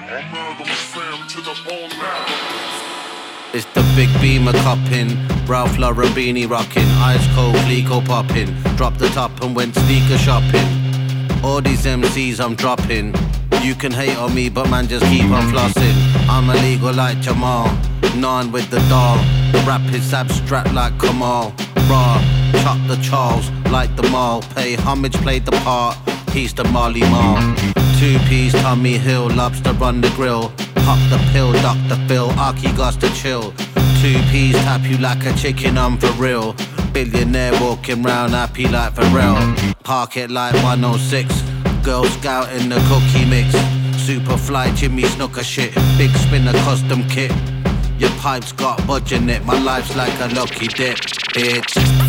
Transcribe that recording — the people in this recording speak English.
It's the big beamer cupping, Ralph Lauren beanie rocking, ice cold Fleeco popping, drop the top and went sneaker shopping. All these MCs I'm dropping, you can hate on me but man just keep on flossing. I'm illegal like Jamal, none with the doll, the rap is abstract like Kamal. Raw, chop the Charles like the mall, pay homage, played the part, he's the Marley Marl. 2-piece Tommy Hill, lobster on the grill, pop the pill, Dr. Phil, Aki got to chill. 2-piece tap you like a chicken, I'm for real. Billionaire walking round happy like Pharrell. Park it like 106, Girl Scout in the cookie mix. Superfly Jimmy Snooker shit, big spinner custom kit. Your pipe's got budge in it, my life's like a lucky dip, bitch.